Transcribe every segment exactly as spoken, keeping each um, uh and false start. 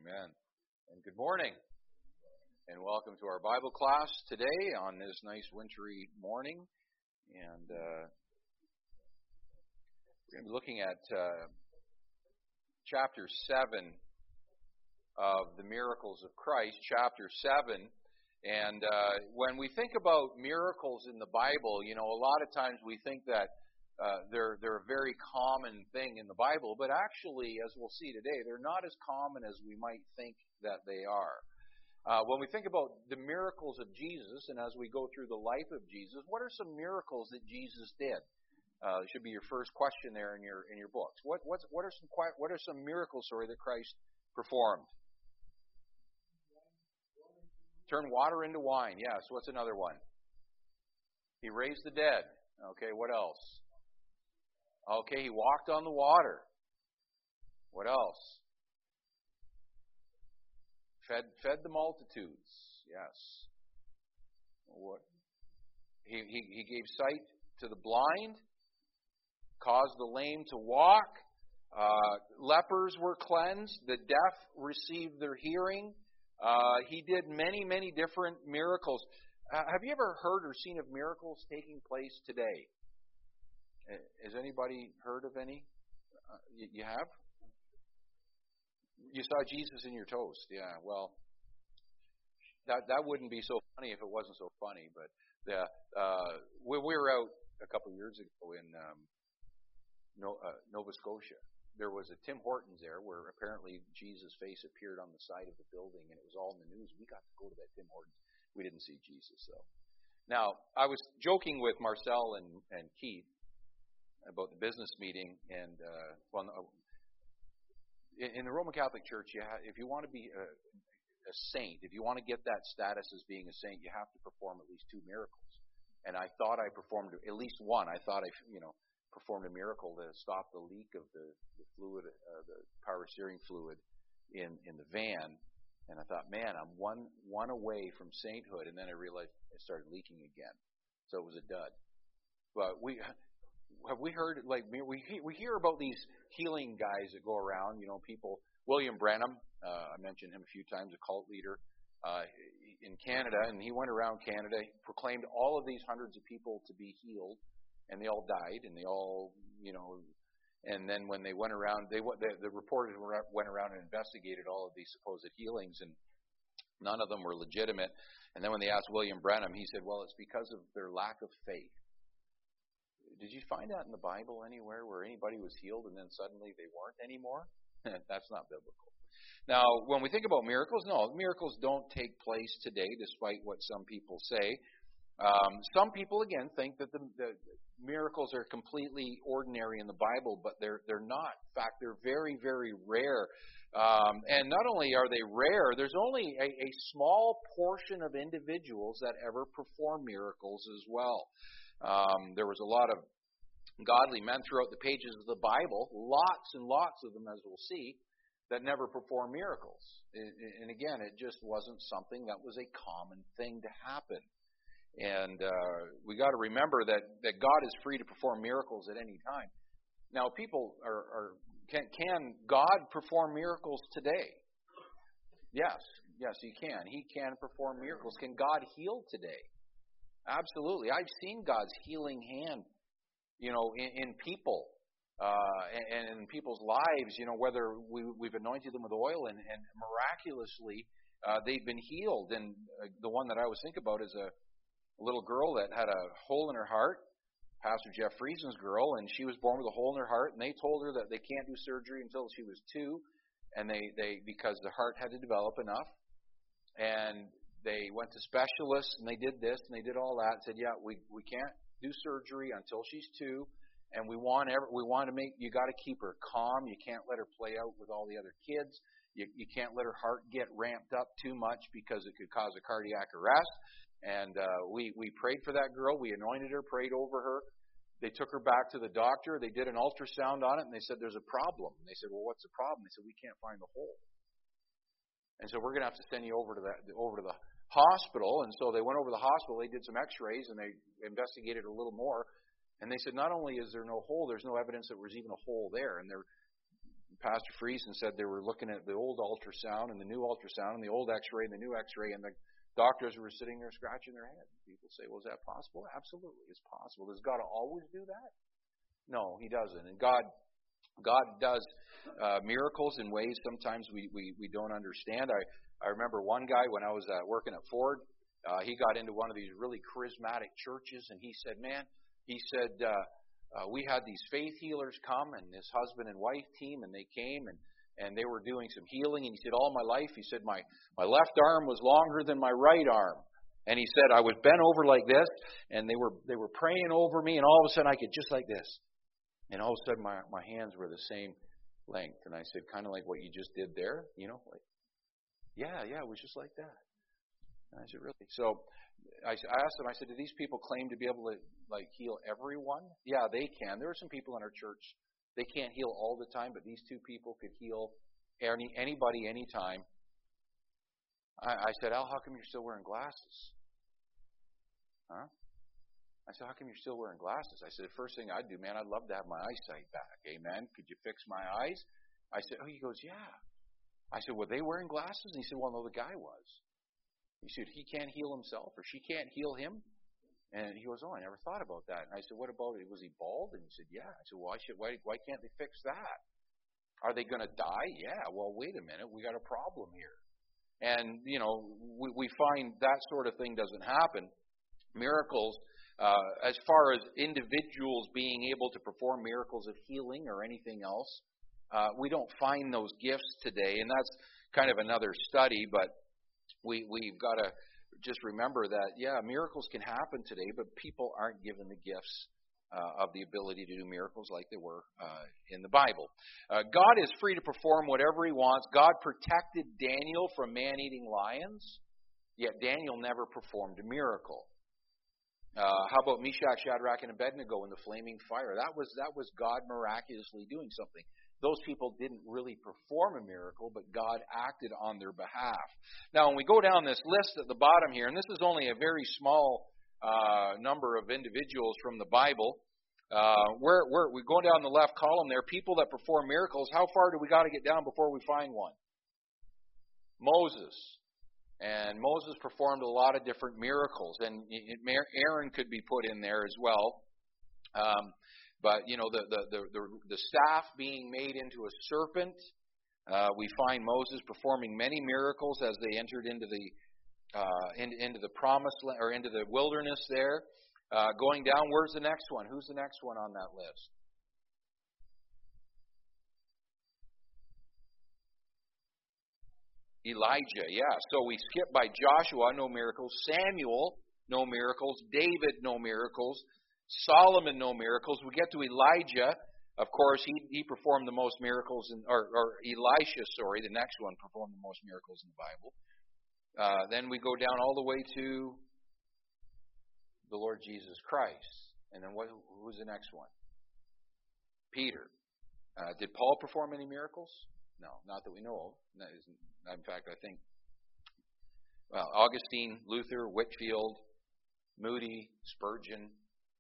Amen. And good morning. And welcome to our Bible class today on this nice wintry morning. And uh, we're going to be looking at uh, chapter seven of the Miracles of Christ, chapter seven. And uh, when we think about miracles in the Bible, you know, a lot of times we think that Uh, they're they're a very common thing in the Bible, but actually, as we'll see today, they're not as common as we might think that they are. Uh, when we think about the miracles of Jesus, and as we go through the life of Jesus, what are some miracles that Jesus did? Uh, it should be your first question there in your in your books. What what's, what are some what are some miracles, sorry, that Christ performed? Turn water into wine. Yes. What's another one? He raised the dead. Okay. What else? Okay, he walked on the water. What else? Fed fed the multitudes. Yes. What? He he he gave sight to the blind, caused the lame to walk. Uh, lepers were cleansed. The deaf received their hearing. Uh, he did many many different miracles. Uh, have you ever heard or seen of miracles taking place today? Has anybody heard of any? Uh, you, you have? You saw Jesus in your toast. Yeah, well, that that wouldn't be so funny if it wasn't so funny. But the, uh, we, we were out a couple of years ago in um, no, uh, Nova Scotia. There was a Tim Hortons there where apparently Jesus' face appeared on the side of the building, and it was all in the news. We got to go to that Tim Hortons. We didn't see Jesus, though. Now, I was joking with Marcel and, and Keith about the business meeting, and uh, well, in, in the Roman Catholic Church, you ha- if you want to be a, a saint, if you want to get that status as being a saint, you have to perform at least two miracles. And I thought I performed at least one. I thought I, you know, performed a miracle to stop the leak of the, the fluid, uh, the power steering fluid in in the van. And I thought, man, I'm one one away from sainthood. And then I realized it started leaking again, so it was a dud. But we. Have we heard, like, we we hear about these healing guys that go around, you know, people, William Branham, uh, I mentioned him a few times, a cult leader uh, in Canada, and he went around Canada, proclaimed all of these hundreds of people to be healed, and they all died, and they all, you know, and then when they went around, they the, the reporters went around and investigated all of these supposed healings, and none of them were legitimate. And then when they asked William Branham, he said, well, it's because of their lack of faith. Did you find that in the Bible anywhere where anybody was healed and then suddenly they weren't anymore? That's not biblical. Now, when we think about miracles, no, miracles don't take place today, despite what some people say. Um, some people, again, think that the, the miracles are completely ordinary in the Bible, but they're they're not. In fact, they're very, very rare. Um, and not only are they rare, there's only a, a small portion of individuals that ever perform miracles as well. Um, there was a lot of godly men throughout the pages of the Bible, lots and lots of them, as we'll see, that never performed miracles. And again, it just wasn't something that was a common thing to happen. And uh, we got to remember that, that God is free to perform miracles at any time. Now, people are, are can, can God perform miracles today? Yes, yes, He can. He can perform miracles. Can God heal today? Absolutely. I've seen God's healing hand, you know, in, in people uh, and, and in people's lives, you know, whether we, we've anointed them with oil and, and miraculously uh, they've been healed. And uh, the one that I always think about is a, a little girl that had a hole in her heart, Pastor Jeff Friesen's girl, and she was born with a hole in her heart, and they told her that they can't do surgery until she was two, and they, they because the heart had to develop enough. And they went to specialists, and they did this, and they did all that, and said, yeah, we, we can't do surgery until she's two, and we want every, we want to make, you got to keep her calm. You can't let her play out with all the other kids. You, you can't let her heart get ramped up too much because it could cause a cardiac arrest. And uh, we, we prayed for that girl. We anointed her, prayed over her. They took her back to the doctor. They did an ultrasound on it, and they said, there's a problem. And they said, well, what's the problem? They said, we can't find the hole. And so we're going to have to send you over to that over to the hospital. And so they went over to the hospital. They did some X-rays and they investigated a little more. And they said, not only is there no hole, there's no evidence that there was even a hole there. And they're Pastor Friesen said they were looking at the old ultrasound and the new ultrasound and the old X-ray and the new X-ray, and the doctors were sitting there scratching their head. People say, well, is that possible? Absolutely, it's possible. Does God always do that? No, He doesn't. And God God does uh, miracles in ways sometimes we, we, we don't understand. I, I remember one guy when I was uh, working at Ford, uh, he got into one of these really charismatic churches, and he said, man, he said, uh, uh, we had these faith healers come, and this husband and wife team, and they came, and, and they were doing some healing, and he said, all my life, he said, my, my left arm was longer than my right arm. And he said, I was bent over like this, and they were they were praying over me, and all of a sudden I could just like this. And all of a sudden my, my hands were the same length. And I said, kind of like what you just did there, you know? Like, yeah, yeah, it was just like that. And I said, really? So I asked them, I said, do these people claim to be able to like heal everyone? Yeah, they can. There are some people in our church, they can't heal all the time, but these two people could heal any anybody anytime. I, I said, Al, how come you're still wearing glasses? Huh? I said, how come you're still wearing glasses? I said, the first thing I'd do, man, I'd love to have my eyesight back. Amen. Could you fix my eyes? I said, oh, he goes, yeah. I said, were they wearing glasses? And he said, well, no, the guy was. He said, he can't heal himself, or she can't heal him. And he goes, oh, I never thought about that. And I said, what about it? Was he bald? And he said, yeah. I said, well, why, should, why, why can't they fix that? Are they going to die? Yeah. Well, wait a minute. We got a problem here. And, you know, we, we find that sort of thing doesn't happen. Miracles, uh, as far as individuals being able to perform miracles of healing or anything else, uh, we don't find those gifts today. And that's kind of another study, but we, we've got to just remember that, yeah, miracles can happen today, but people aren't given the gifts uh, of the ability to do miracles like they were uh, in the Bible. Uh, God is free to perform whatever He wants. God protected Daniel from man-eating lions, yet Daniel never performed a miracle. Uh, how about Meshach, Shadrach, and Abednego in the flaming fire? That was that was God miraculously doing something. Those people didn't really perform a miracle, but God acted on their behalf. Now, when we go down this list at the bottom here, and this is only a very small uh, number of individuals from the Bible, uh, we're, we're, we're going down the left column there, people that perform miracles. How far do we got to get down before we find one? Moses. And Moses performed a lot of different miracles, and Aaron could be put in there as well. Um, but you know, the the, the the the staff being made into a serpent, uh, we find Moses performing many miracles as they entered into the uh, in, into the promised land, or into the wilderness there. Uh, going down, where's the next one? Who's the next one on that list? Elijah, yeah. So we skip by Joshua, no miracles. Samuel, no miracles. David, no miracles. Solomon, no miracles. We get to Elijah. Of course, he, he performed the most miracles, in, or, or Elisha, sorry, the next one performed the most miracles in the Bible. Uh, then we go down all the way to the Lord Jesus Christ. And then what? Who's the next one? Peter. Uh, did Paul perform any miracles? No, not that we know of. That isn't, in fact, I think, well, Augustine, Luther, Whitefield, Moody, Spurgeon,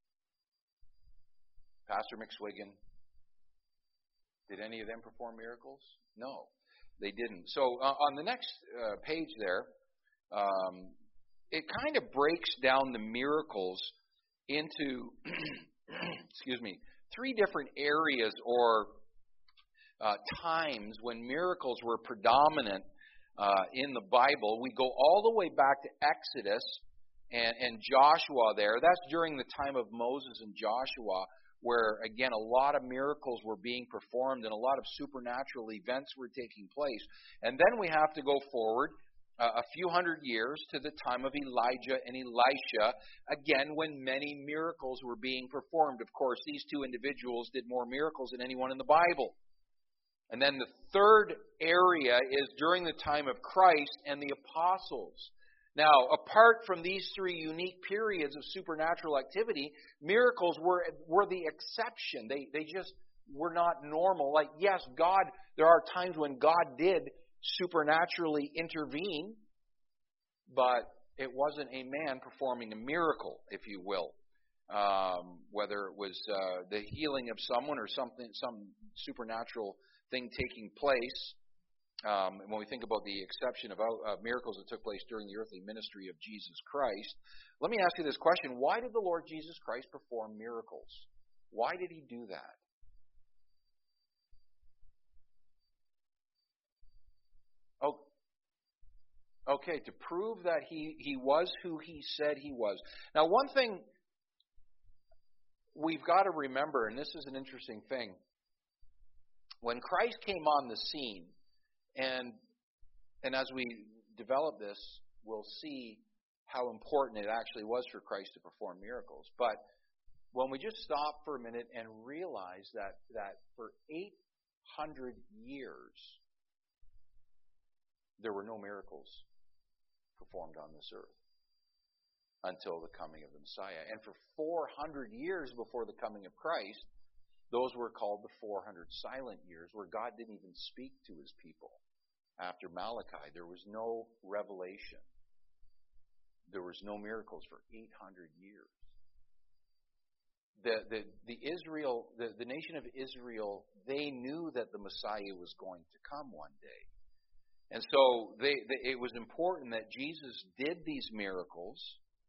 Pastor McSwiggan, did any of them perform miracles? No, they didn't. So uh, on the next uh, page there, um, it kind of breaks down the miracles into, excuse me, three different areas or Uh, times when miracles were predominant uh, in the Bible. We go all the way back to Exodus and, and Joshua there. That's during the time of Moses and Joshua, where, again, a lot of miracles were being performed and a lot of supernatural events were taking place. And then we have to go forward uh, a few hundred years to the time of Elijah and Elisha, again, when many miracles were being performed. Of course, these two individuals did more miracles than anyone in the Bible. And then the third area is during the time of Christ and the apostles. Now, apart from these three unique periods of supernatural activity, miracles were were the exception. They they just were not normal. Like, yes, God, there are times when God did supernaturally intervene, but it wasn't a man performing a miracle, if you will. Um, whether it was uh, the healing of someone or something, some supernatural thing taking place, um, and when we think about the exception of uh, miracles that took place during the earthly ministry of Jesus Christ, let me ask you this question. Why did the Lord Jesus Christ perform miracles? Why did he do that? Oh, okay, to prove that he, he was who he said he was. Now, one thing we've got to remember, and this is an interesting thing, when Christ came on the scene, and and as we develop this, we'll see how important it actually was for Christ to perform miracles. But when we just stop for a minute and realize that, that for eight hundred years, there were no miracles performed on this earth until the coming of the Messiah. And for four hundred years before the coming of Christ, those were called the four hundred silent years, where God didn't even speak to his people. After Malachi, there was no revelation. There was no miracles for eight hundred years. The, the, the Israel, the, the nation of Israel, they knew that the Messiah was going to come one day. And so they, they, it was important that Jesus did these miracles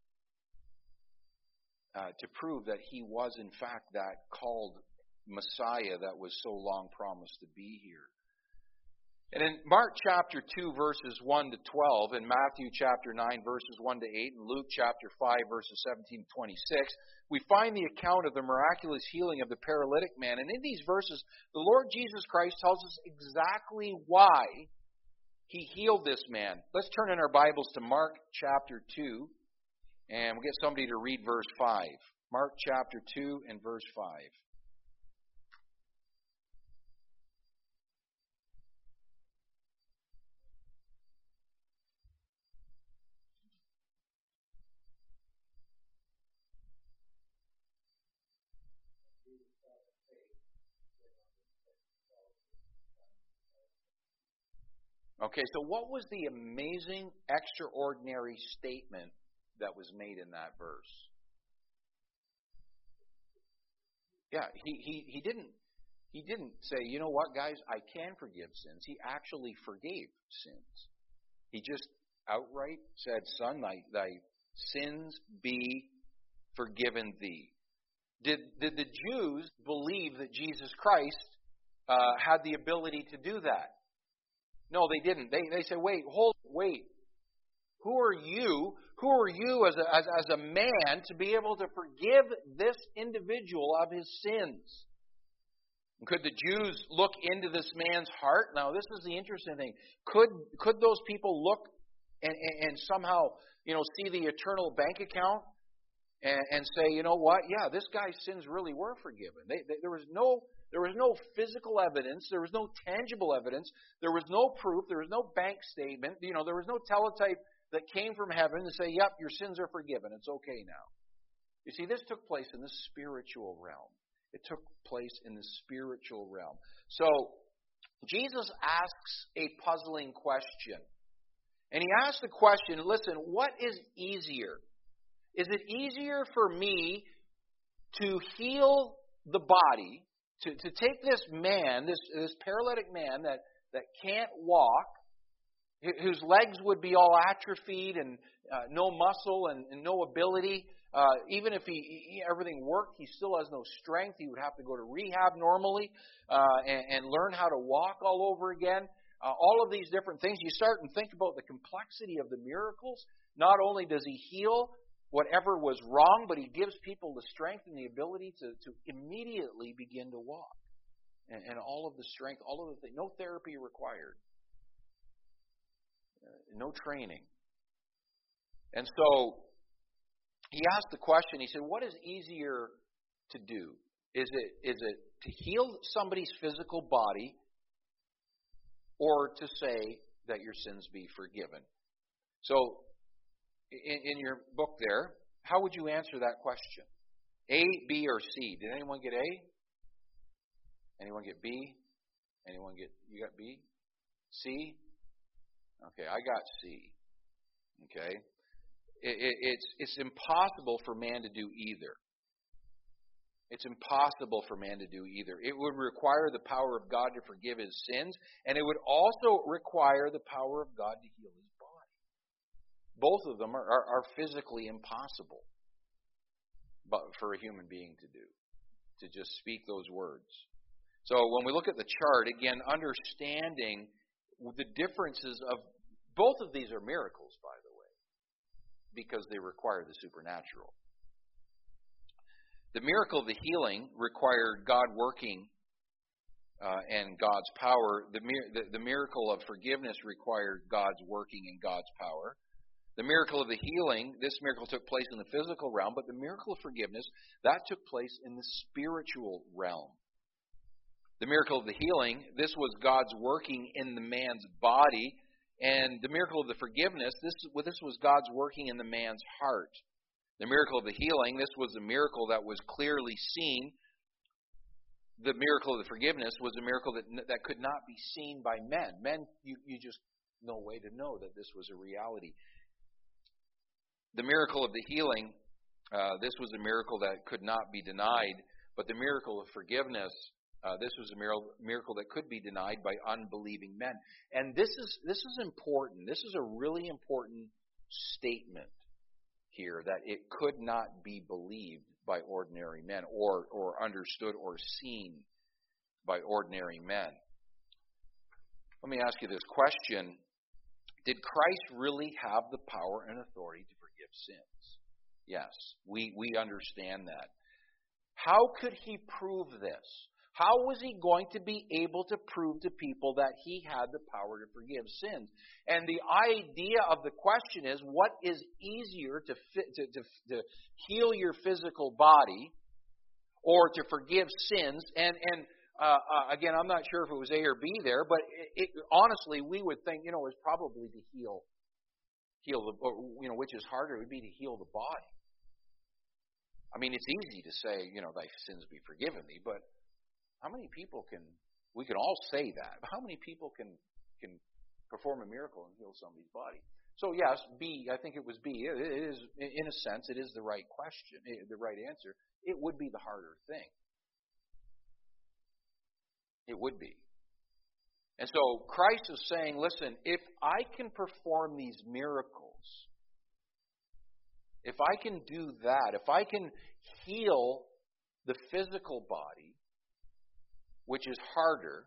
uh, to prove that he was, in fact, that called Messiah that was so long promised to be here. And in Mark chapter two, verses one to twelve, and Matthew chapter nine, verses one to eight, and Luke chapter five, verses seventeen to twenty-six, we find the account of the miraculous healing of the paralytic man. And in these verses, the Lord Jesus Christ tells us exactly why he healed this man. Let's turn in our Bibles to Mark chapter two, and we'll get somebody to read verse five. Mark chapter two and verse five. Okay, so what was the amazing, extraordinary statement that was made in that verse? Yeah, he, he, he didn't he didn't say, you know what, guys, I can forgive sins. He actually forgave sins. He just outright said, son, thy, thy sins be forgiven thee. Did, did the Jews believe that Jesus Christ uh, had the ability to do that? No, they didn't. They they said, wait, hold, wait. Who are you? Who are you as a, as, as a man to be able to forgive this individual of his sins? Could the Jews look into this man's heart? Now, this is the interesting thing. Could could those people look and, and, and somehow, you know, see the eternal bank account and, and say, you know what? Yeah, this guy's sins really were forgiven. They, they, there was no there was no physical evidence. There was no tangible evidence. There was no proof. There was no bank statement. You know, there was no teletype that came from heaven to say, yep, your sins are forgiven. It's okay now. You see, this took place in the spiritual realm. It took place in the spiritual realm. So, Jesus asks a puzzling question. And he asks the question, listen, what is easier? Is it easier for me to heal the body, to, to take this man, this, this paralytic man that, that can't walk, whose legs would be all atrophied and uh, no muscle and, and no ability. Uh, even if he, he everything worked, he still has no strength. He would have to go to rehab normally uh, and, and learn how to walk all over again. Uh, all of these different things. You start and think about the complexity of the miracles. Not only does he heal whatever was wrong, but he gives people the strength and the ability to, to immediately begin to walk. And, and all of the strength, all of the things, no therapy required. No training. And so he asked the question, he said, what is easier to do? Is it is it to heal somebody's physical body or to say that your sins be forgiven? So in, in your book there, how would you answer that question? A, B, or C? Did anyone get A? Anyone get B? Anyone get, you got B? C? Okay, I got C. Okay, it, it, it's it's impossible for man to do either. It's impossible for man to do either. It would require the power of God to forgive his sins, and it would also require the power of God to heal his body. Both of them are, are, are physically impossible but for a human being to do, to just speak those words. So when we look at the chart, again, understanding the differences of both of these are miracles, by the way, because they require the supernatural. The miracle of the healing required God working uh, and God's power. The, the, the miracle of forgiveness required God's working and God's power. The miracle of the healing, this miracle took place in the physical realm, but the miracle of forgiveness, that took place in the spiritual realm. The miracle of the healing, this was God's working in the man's body. And the miracle of the forgiveness, this, well, this was God's working in the man's heart. The miracle of the healing, this was a miracle that was clearly seen. The miracle of the forgiveness was a miracle that that could not be seen by men. Men, you, you just no way to know that this was a reality. The miracle of the healing, uh, this was a miracle that could not be denied. But the miracle of forgiveness, uh, this was a miracle, miracle that could be denied by unbelieving men. And this is this is important. This is a really important statement here, that it could not be believed by ordinary men or, or understood or seen by ordinary men. Let me ask you this question. Did Christ really have the power and authority to forgive sins? Yes, we, we understand that. How could he prove this? How was he going to be able to prove to people that he had the power to forgive sins? And the idea of the question is, what is easier to, fit, to, to, to heal your physical body or to forgive sins? And, and uh, uh, again, I'm not sure if it was A or B there, but it, it, honestly, we would think, you know, it was probably to heal, heal the, or, you know, which is harder, it would be to heal the body. I mean, it's easy to say, you know, thy sins be forgiven thee, but how many people can, we can all say that, but how many people can can perform a miracle and heal somebody's body? So yes, B, I think it was B. It is, in a sense, it is the right question, the right answer. It would be the harder thing. It would be. And so Christ is saying, listen, if I can perform these miracles, if I can do that, if I can heal the physical body, which is harder,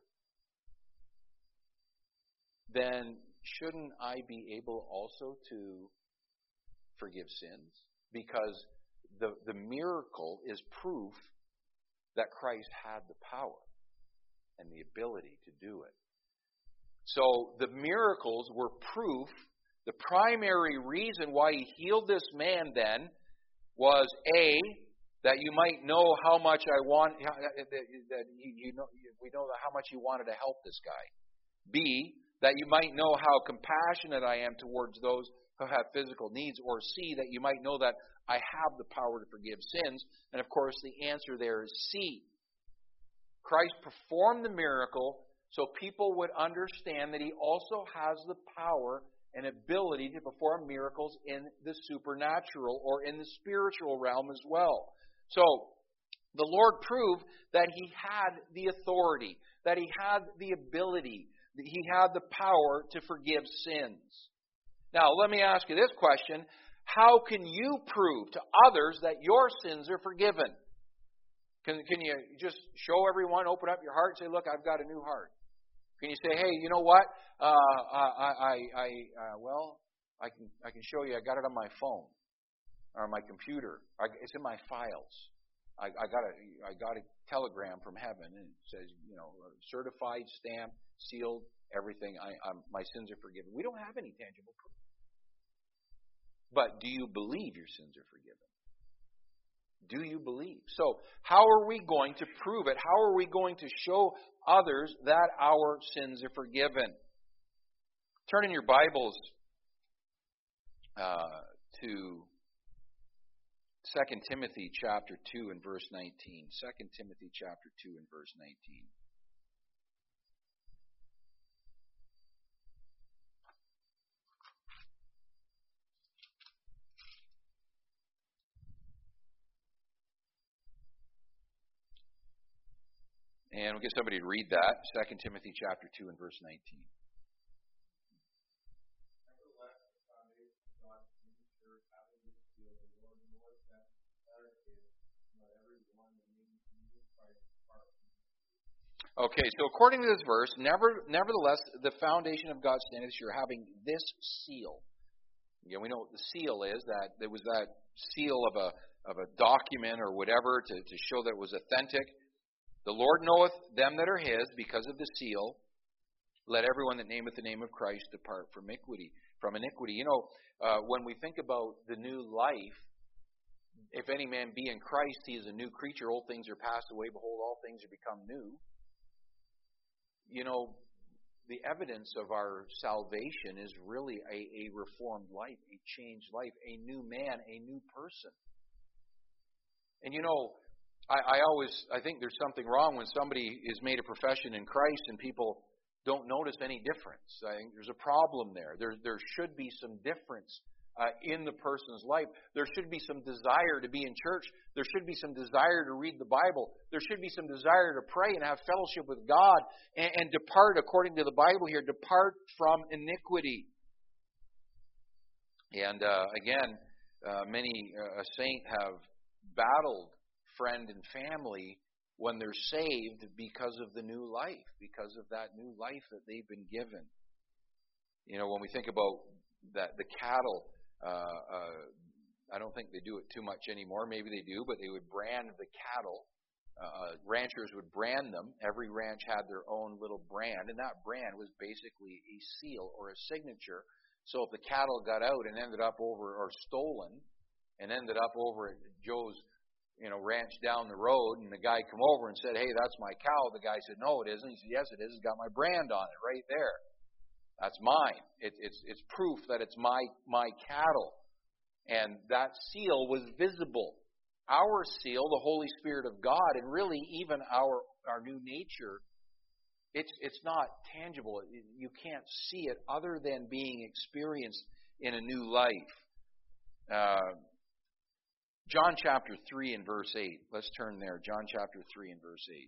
then shouldn't I be able also to forgive sins? Because the, the miracle is proof that Christ had the power and the ability to do it. So the miracles were proof. The primary reason why he healed this man then was A, that you might know how much I want, that you know, we know how much you wanted to help this guy. B, that you might know how compassionate I am towards those who have physical needs. Or C, that you might know that I have the power to forgive sins. And of course, the answer there is C. Christ performed the miracle so people would understand that he also has the power and ability to perform miracles in the supernatural or in the spiritual realm as well. So, the Lord proved that he had the authority, that he had the ability, that he had the power to forgive sins. Now, let me ask you this question. How can you prove to others that your sins are forgiven? Can, can you just show everyone, open up your heart and say, look, I've got a new heart? Can you say, hey, you know what? Uh, I, I, I uh, well, I can, I can show you. I got it on my phone or my computer. I, it's in my files. I, I got a, I got a telegram from heaven and it says, you know, certified, stamped, sealed, everything. I, I'm, my sins are forgiven. We don't have any tangible proof. But do you believe your sins are forgiven? Do you believe? So how are we going to prove it? How are we going to show others that our sins are forgiven? Turn in your Bibles uh, to Second Timothy chapter two and verse nineteen. Second Timothy chapter two and verse nineteen. And we'll get somebody to read that. Second Timothy chapter two and verse nineteen. Okay, so according to this verse, never, nevertheless, the foundation of God's standards, you're having this seal. Again, we know what the seal is. That there was that seal of a of a document or whatever to, to show that it was authentic. The Lord knoweth them that are His because of the seal. Let everyone that nameth the name of Christ depart from iniquity. From iniquity, you know, uh, when we think about the new life, if any man be in Christ, he is a new creature. Old things are passed away; behold, all things are become new. You know, the evidence of our salvation is really a, a reformed life, a changed life, a new man, a new person. And you know, I, I always I think there's something wrong when somebody is made a profession in Christ and people don't notice any difference. I think there's a problem there. There, there should be some difference uh, in the person's life. There should be some desire to be in church. There should be some desire to read the Bible. There should be some desire to pray and have fellowship with God and, and depart, according to the Bible here, depart from iniquity. And uh, again, uh, many uh, a saint have battled friend and family when they're saved because of the new life, because of that new life that they've been given. You know, when we think about that, the cattle, uh, uh, I don't think they do it too much anymore. Maybe they do, but they would brand the cattle. Uh, ranchers would brand them. Every ranch had their own little brand, and that brand was basically a seal or a signature. So if the cattle got out and ended up over, or stolen, and ended up over at Joe's, you know, ranch down the road, and the guy come over and said, "Hey, that's my cow." The guy said, "No, it isn't." He said, "Yes, it is. It's got my brand on it right there. That's mine. It, it's it's proof that it's my my cattle." And that seal was visible. Our seal, the Holy Spirit of God, and really even our our new nature, it's it's not tangible. You can't see it other than being experienced in a new life. Uh, John chapter three and verse eight. Let's turn there. John chapter three and verse eight.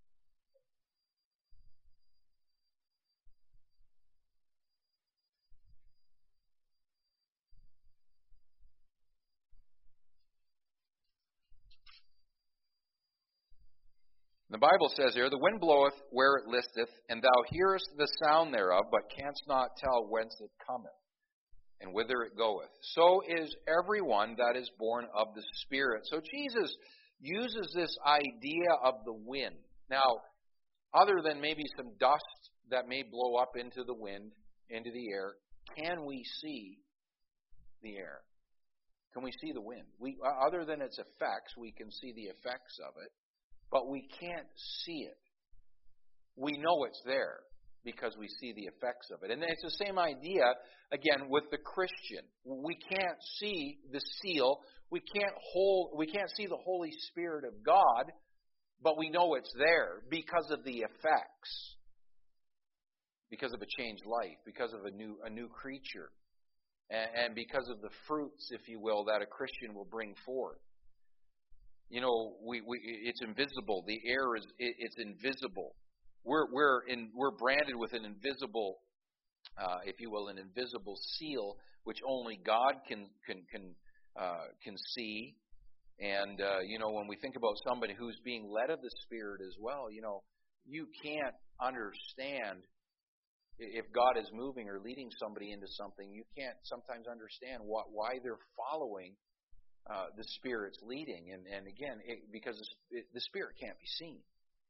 The Bible says here, "The wind bloweth where it listeth, and thou hearest the sound thereof, but canst not tell whence it cometh, and whither it goeth. So is everyone that is born of the Spirit." So Jesus uses this idea of the wind. Now, other than maybe some dust that may blow up into the wind, into the air, can we see the air? Can we see the wind? We, other than its effects, we can see the effects of it, but we can't see it. We know it's there because we see the effects of it. And it's the same idea, again, with the Christian. We can't see the seal. We can't hold. We can't see the Holy Spirit of God, but we know it's there because of the effects, because of a changed life, because of a new a new creature, and, and because of the fruits, if you will, that a Christian will bring forth. You know, we, we it's invisible. The air is it, it's invisible. We're we're in we're branded with an invisible, uh, if you will, an invisible seal, which only God can can can uh, can see. And uh, you know, when we think about somebody who's being led of the Spirit as well, you know, you can't understand if God is moving or leading somebody into something. You can't sometimes understand what why they're following uh, the Spirit's leading. And and again, it, because it, the Spirit can't be seen.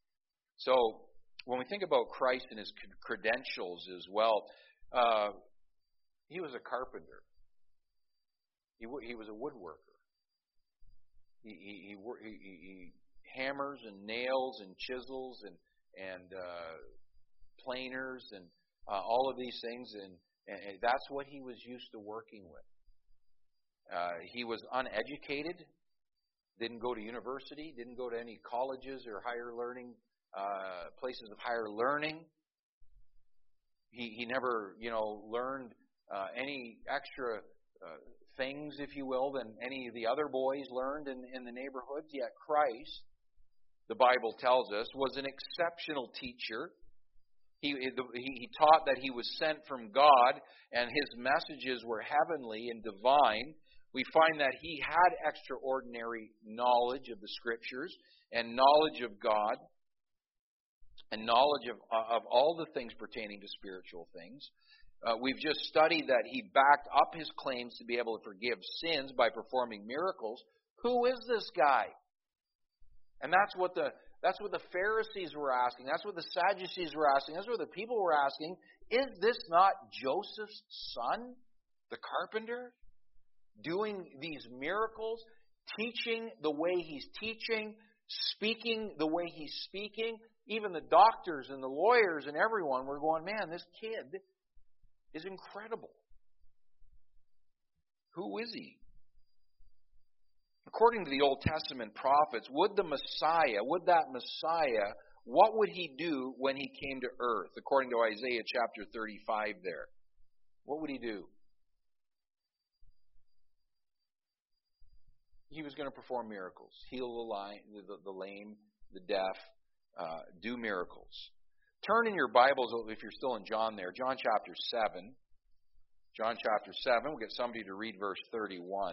So when we think about Christ and His credentials as well, uh, He was a carpenter. He he was a woodworker. He he, he, he, he hammers and nails and chisels and and uh, planers and uh, all of these things, and, and that's what he was used to working with. Uh, he was uneducated, didn't go to university, didn't go to any colleges or higher learning uh, places of higher learning. He he never you know learned uh, any extra uh, things, if you will, than any of the other boys learned in, in the neighborhoods. Yet Christ the Bible tells us, was an exceptional teacher. He, he taught that he was sent from God, and his messages were heavenly and divine. We find that he had extraordinary knowledge of the Scriptures and knowledge of God and knowledge of, of all the things pertaining to spiritual things. Uh, we've just studied that he backed up his claims to be able to forgive sins by performing miracles. Who is this guy? And that's what the that's what the Pharisees were asking. That's what the Sadducees were asking. That's what the people were asking. Is this not Joseph's son, the carpenter, doing these miracles, teaching the way he's teaching, speaking the way he's speaking? Even the doctors and the lawyers and everyone were going, man, this kid is incredible. Who is he? According to the Old Testament prophets, would the Messiah, would that Messiah, what would he do when he came to earth? According to Isaiah chapter thirty-five there. What would he do? He was going to perform miracles. Heal the, line, the, the lame, the deaf, uh, do miracles. Turn in your Bibles, if you're still in John there, John chapter seven. John chapter seven, we'll get somebody to read verse thirty-one.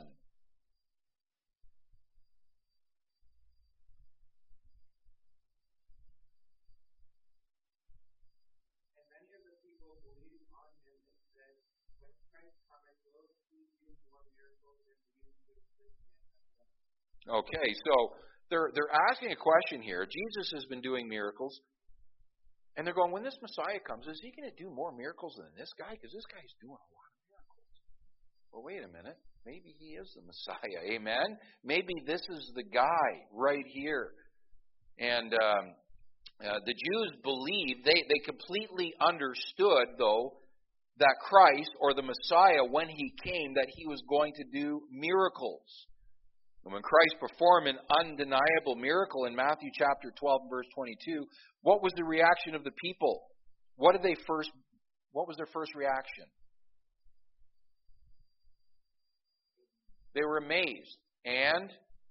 Okay, so they're they're asking a question here. Jesus has been doing miracles, and they're going, when this Messiah comes, is he going to do more miracles than this guy? Because this guy's doing a lot of miracles. Well, wait a minute. Maybe he is the Messiah. Amen? Maybe this is the guy right here. And um, uh, the Jews believed, they, they completely understood, though, that Christ, or the Messiah, when he came, that he was going to do miracles. And when Christ performed an undeniable miracle in Matthew chapter twelve, verse twenty-two, what was the reaction of the people? What did they first? What was their first reaction? They were amazed, and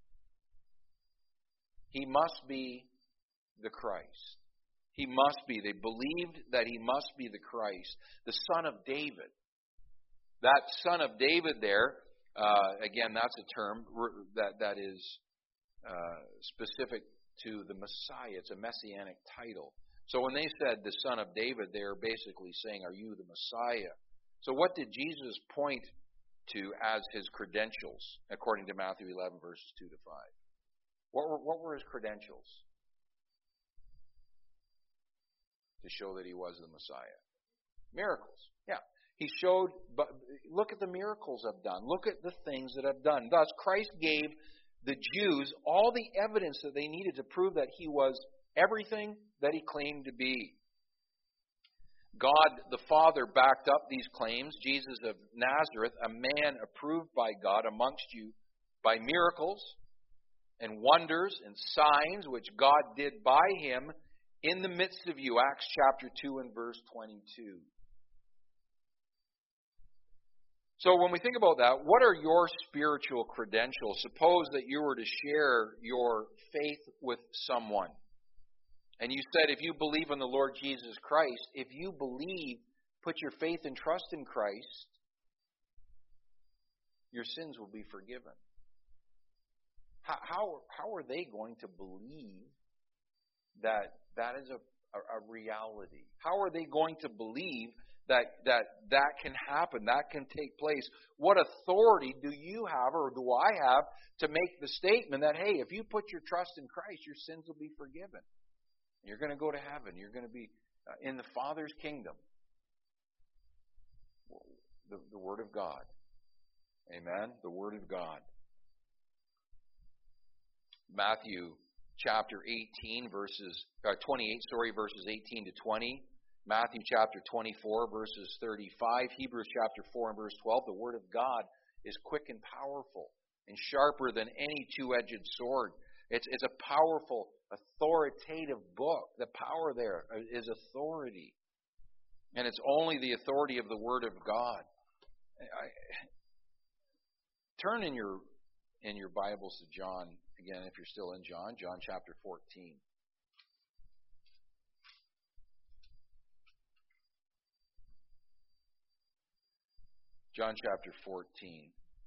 he must be the Christ. He must be. They believed that he must be the Christ, the Son of David. That Son of David there. Uh, again, that's a term that that is uh, specific to the Messiah. It's a messianic title. So when they said the Son of David, they are basically saying, are you the Messiah? So what did Jesus point to as his credentials, according to Matthew eleven, verses two to five? What were, what were his credentials? To show that he was the Messiah. Miracles. Yeah. He showed, but look at the miracles I've done. Look at the things that I've done. Thus, Christ gave the Jews all the evidence that they needed to prove that he was everything that he claimed to be. God the Father backed up these claims. Jesus of Nazareth, a man approved by God amongst you by miracles and wonders and signs which God did by him in the midst of you. Acts chapter two and verse twenty-two. So when we think about that, what are your spiritual credentials? Suppose that you were to share your faith with someone. And you said, if you believe in the Lord Jesus Christ, if you believe, put your faith and trust in Christ, your sins will be forgiven. How, how, how are they going to believe that that is a, a, a reality? How are they going to believe that that that can happen, that can take place? What authority do you have, or do I have, to make the statement that, hey, if you put your trust in Christ, your sins will be forgiven. You're going to go to heaven. You're going to be in the Father's kingdom. The, the Word of God. Amen? The Word of God. Matthew chapter eighteen, verses uh, twenty-eight, sorry, verses eighteen to twenty. Matthew chapter twenty-four, verses thirty-five. Hebrews chapter four and verse twelve. The Word of God is quick and powerful and sharper than any two-edged sword. It's, it's a powerful, authoritative book. The power there is authority. And it's only the authority of the Word of God. I, turn in your in your Bibles to John again, if you're still in John, John chapter fourteen. John chapter fourteen.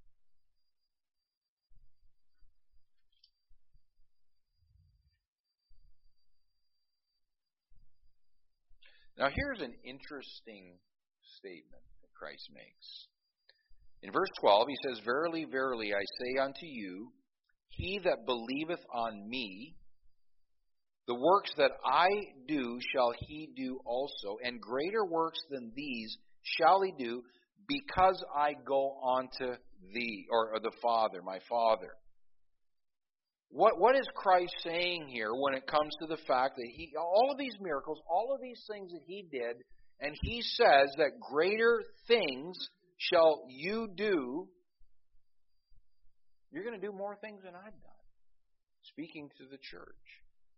Now here's an interesting statement that Christ makes. In verse twelve, he says, Verily, verily, I say unto you, he that believeth on me, the works that I do shall he do also, and greater works than these shall he do, because I go unto thee, or, or the Father, my Father. What what is Christ saying here when it comes to the fact that he all of these miracles, all of these things that he did, and he says that greater things shall you do? You're going to do more things than I've done. Speaking to the church.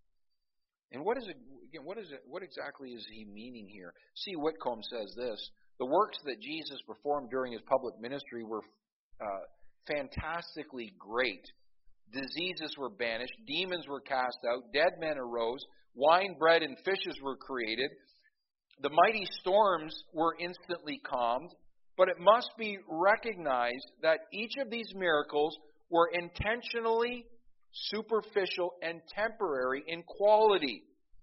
And what is it again, what is it what exactly is he meaning here? C. Whitcomb says this: the works that Jesus performed during his public ministry were uh, fantastically great. Diseases were banished, demons were cast out, dead men arose, wine, bread, and fishes were created. The mighty storms were instantly calmed, but it must be recognized that each of these miracles were intentionally superficial and temporary in quality.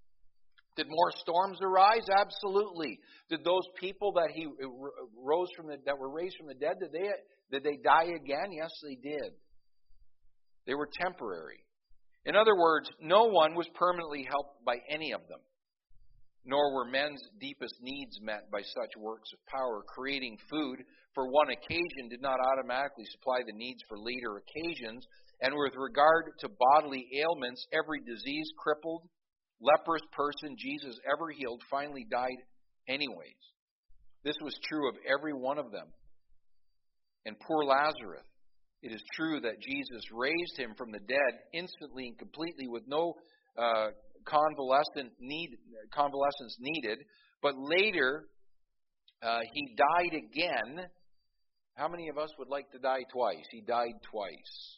Did more storms arise? Absolutely. Did those people that he rose from the that were raised from the dead, did they did they die again? Yes, they did. They were temporary. In other words, no one was permanently helped by any of them, nor were men's deepest needs met by such works of power. Creating food for one occasion did not automatically supply the needs for later occasions, and with regard to bodily ailments, every disease, crippled, leprous person Jesus ever healed finally died anyways. This was true of every one of them. And poor Lazarus. It is true that Jesus raised him from the dead instantly and completely with no uh, convalescent need, convalescence needed. But later, uh, he died again. How many of us would like to die twice? He died twice.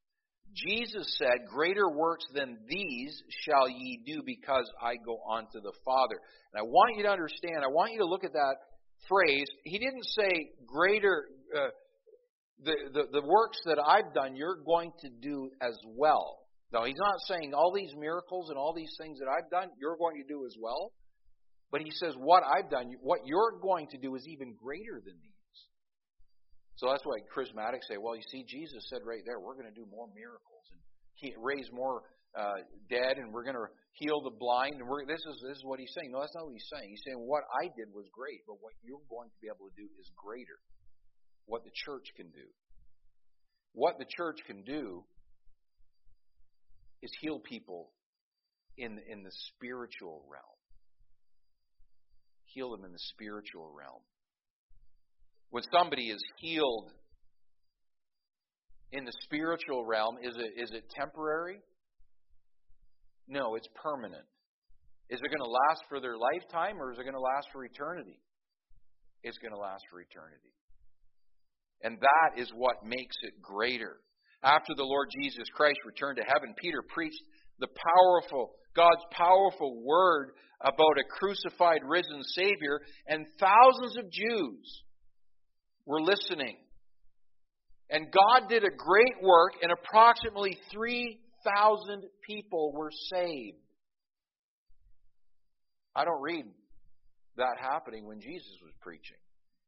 Jesus said, greater works than these shall ye do, because I go unto the Father. And I want you to understand, I want you to look at that phrase. He didn't say greater... Uh, The, the the works that I've done, you're going to do as well. No, he's not saying all these miracles and all these things that I've done, you're going to do as well. But he says what I've done, what you're going to do is even greater than these. So that's why charismatics say, well, you see, Jesus said right there, we're going to do more miracles and raise more uh, dead, and we're going to heal the blind. And we're, this is this is what he's saying. No, that's not what he's saying. He's saying what I did was great, but what you're going to be able to do is greater. What the church can do. What the church can do is heal people in, in the spiritual realm. Heal them in the spiritual realm. When somebody is healed in the spiritual realm, is it is it temporary? No, it's permanent. Is it going to last for their lifetime, or is it going to last for eternity? It's going to last for eternity. And that is what makes it greater. After the Lord Jesus Christ returned to heaven, Peter preached the powerful, God's powerful word about a crucified, risen Savior, and thousands of Jews were listening. And God did a great work, and approximately three thousand people were saved. I don't read that happening when Jesus was preaching.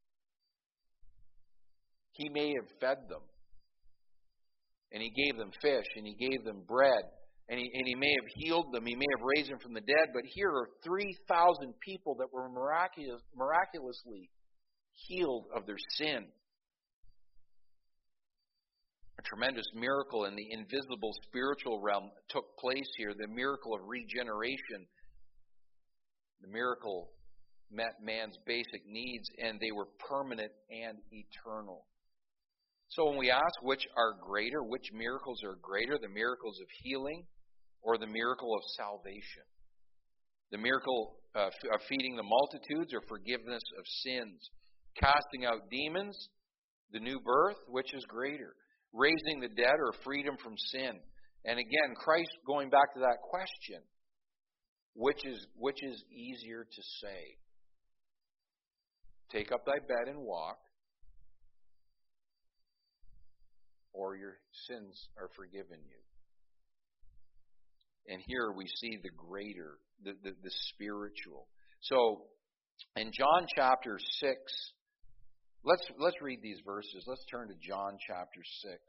He may have fed them. And he gave them fish. And he gave them bread. And he, and he may have healed them. He may have raised them from the dead. But here are three thousand people that were miraculous, miraculously healed of their sin. A tremendous miracle in the invisible spiritual realm took place here. The miracle of regeneration. The miracle met man's basic needs, and they were permanent and eternal. So when we ask which are greater, which miracles are greater, the miracles of healing or the miracle of salvation? The miracle uh, of feeding the multitudes or forgiveness of sins? Casting out demons, the new birth, which is greater? Raising the dead or freedom from sin? And again, Christ going back to that question, which is which is easier to say? Take up thy bed and walk, or your sins are forgiven you. And here we see the greater, the, the, the spiritual. So, in John chapter six, let's let's read these verses. Let's turn to John chapter six.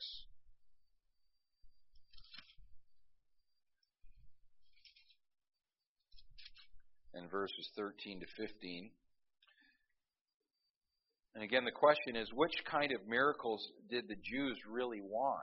And verses thirteen to fifteen. And again, the question is, which kind of miracles did the Jews really want?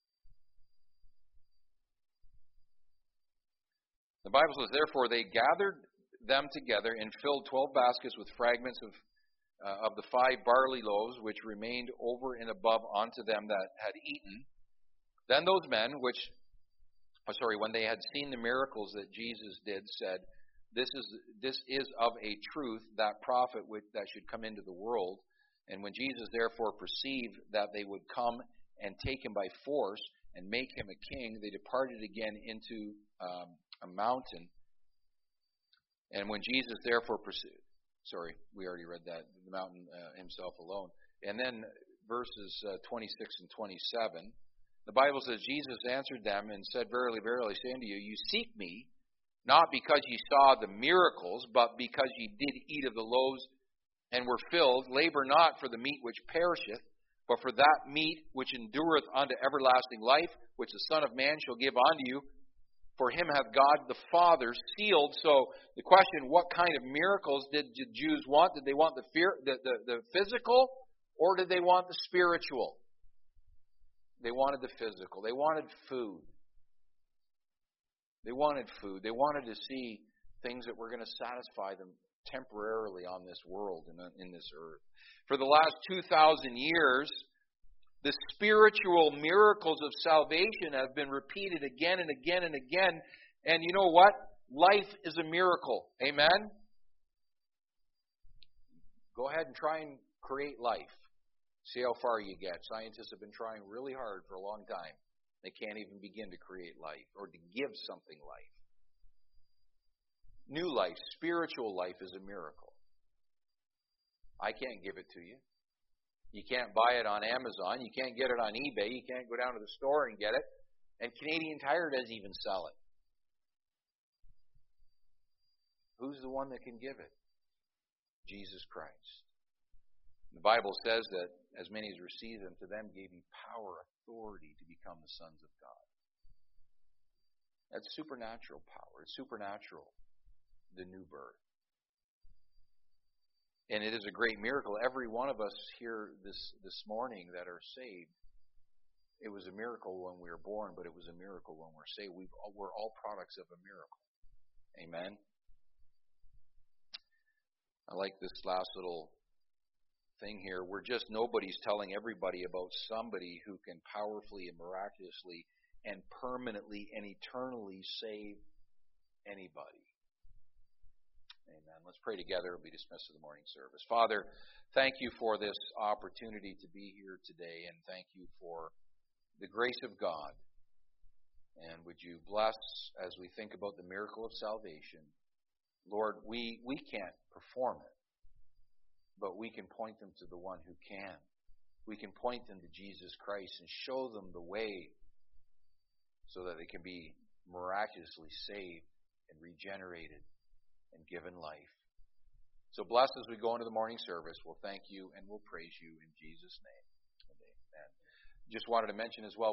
The Bible says, therefore, they gathered them together and filled twelve baskets with fragments of uh, of the five barley loaves, which remained over and above unto them that had eaten. Then those men, which, oh, sorry, when they had seen the miracles that Jesus did, said, This is this is of a truth that prophet which, that should come into the world. And when Jesus therefore perceived that they would come and take him by force and make him a king, they departed again into um, a mountain. And when Jesus therefore perceived, sorry, we already read that, the mountain uh, himself alone. And then verses uh, twenty-six and twenty-seven, the Bible says, Jesus answered them and said, Verily, verily, I say unto you, you seek me, not because ye saw the miracles, but because ye did eat of the loaves and were filled. Labor not for the meat which perisheth, but for that meat which endureth unto everlasting life, which the Son of Man shall give unto you. For him hath God the Father sealed. So the question, what kind of miracles did the Jews want? Did they want the, fear, the, the, the physical, or did they want the spiritual? They wanted the physical. They wanted food. They wanted food. They wanted to see things that were going to satisfy them temporarily on this world and in this earth. For the last two thousand years, the spiritual miracles of salvation have been repeated again and again and again. And you know what? Life is a miracle. Amen? Go ahead and try and create life. See how far you get. Scientists have been trying really hard for a long time. They can't even begin to create life or to give something life. New life, spiritual life is a miracle. I can't give it to you. You can't buy it on Amazon. You can't get it on eBay. You can't go down to the store and get it. And Canadian Tire doesn't even sell it. Who's the one that can give it? Jesus Christ. The Bible says that as many as received him, to them gave he power, authority to become the sons of God. That's supernatural power. It's supernatural, the new birth. And it is a great miracle. Every one of us here this, this morning that are saved, it was a miracle when we were born, but it was a miracle when we're saved. We've, we're all products of a miracle. Amen? I like this last little thing here. We're just nobody's telling everybody about somebody who can powerfully and miraculously and permanently and eternally save anybody. Amen. Let's pray together. We'll be dismissed to the morning service. Father, thank you for this opportunity to be here today, and thank you for the grace of God. And would you bless as we think about the miracle of salvation. Lord, we, we can't perform it, but we can point them to the one who can. We can point them to Jesus Christ and show them the way so that they can be miraculously saved and regenerated and given life. So bless as we go into the morning service. We'll thank you and we'll praise you in Jesus' name. Amen. Just wanted to mention as well,